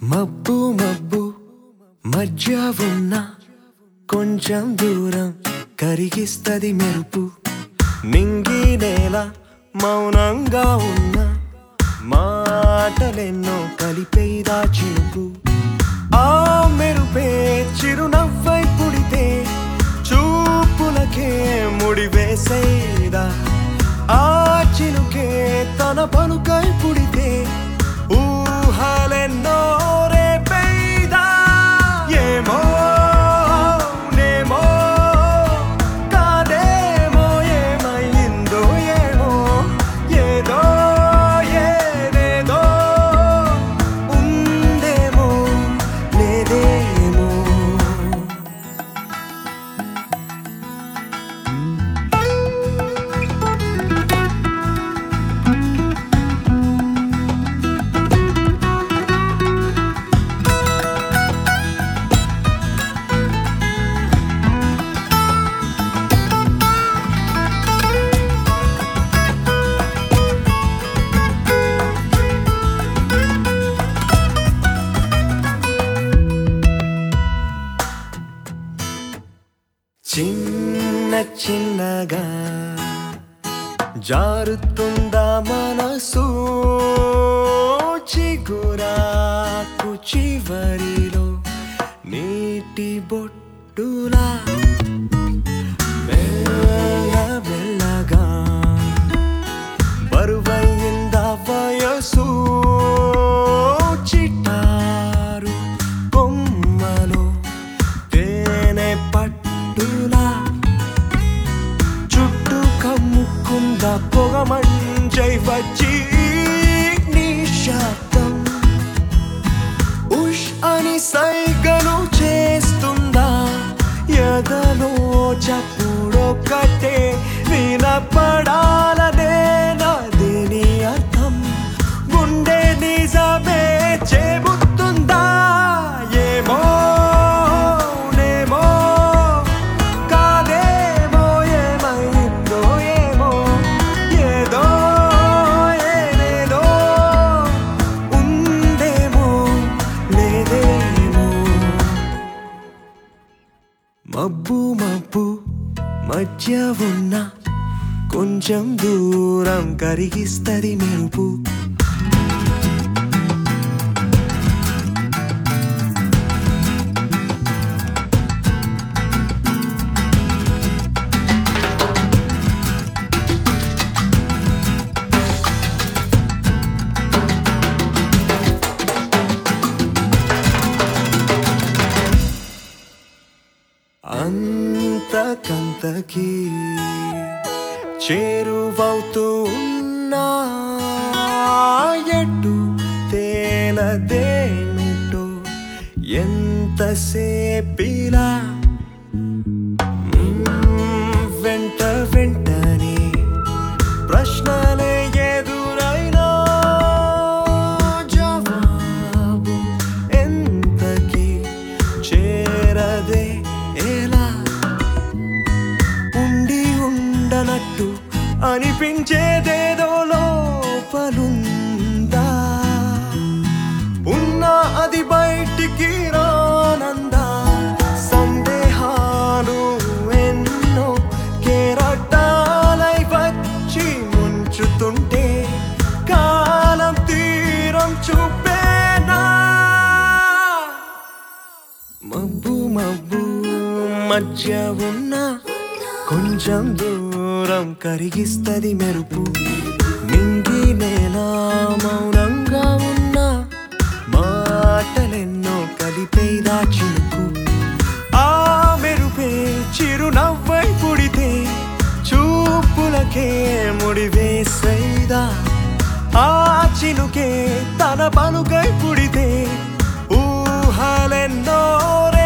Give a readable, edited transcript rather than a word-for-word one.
మబ్బు మబ్బు మధ్య ఉన్న కొంచెం దూరం కరిగిస్తది మెరుపు. నింగి నేల మౌనంగా ఉన్న మాటలెన్నో కలిపేదా చినుకు. ఆ మెరుపే చిరునవ్వై పుడితే చూపులకే ముడివేసేదా. ఆ చినుకే తన పలుకై పుడితే ఊహలెన్నో రేపేదా. ఏమో నేమో కాదేమో ఏమైందో ఏమో ఏదో ఏదేదో ఉందేమో లేదేమో. చిన్న చిన్నగా జారుతుందా మనసు చిగురాకు చివరిలో నీటి బొట్టులా. మెల్ల మెల్లగా బరువైందా వయసు చిటారు కొమ్మలో తేనె పట్టులా. చుట్టూ కమ్ముకుందా పొగ మంచై వచ్చి నిశ్శబ్దం ఉష్ అని సైగలు చేస్తుందా. ఎదలో చప్పుడొక్కటే వినపడాలనే నాదేని అర్థం. గుండె నిజమే చెబుతుందా. ఏమో నేమో కాదేమో ఏమైందో ఏమో ఏదో ఏదేదో ఉందేమో లేదేమో. మబ్బు మబ్బు మధ్య ఉన్న కొంచెం దూరం కరిగిస్తది మెరుపు. అంతకంతకి చేరువవుతూ ఉన్నా ఎటు తేలదేమిటో ఎంతసేపిలా. వెంట వెంటనే ప్రశ్నలే ఎదురైనా జవాబు ఎంతకి చేరదే ఎలా. ఉండి ఉండనట్టు అనిపించేదేదో లోపలుందా. ఉన్నా అది బయటికి రానందా. సందేహాలు ఎన్నో కెరటాలై వచ్చి ముంచుతుంటే కాలం తీరం చూపేనా. మబ్బు మబ్బు మధ్య ఉన్న కొంచెం దూరం కరిగిస్తది మెరుపు. నింగి నేల మౌనంగా ఉన్న మాటలెన్నో కలిపేదా చినుకు. ఆ మెరుపే చిరునవ్వై పుడితే చూపులకే ముడివేసేదా. ఆ చినుకే తన పలుకై పుడితే ఊహలెన్నో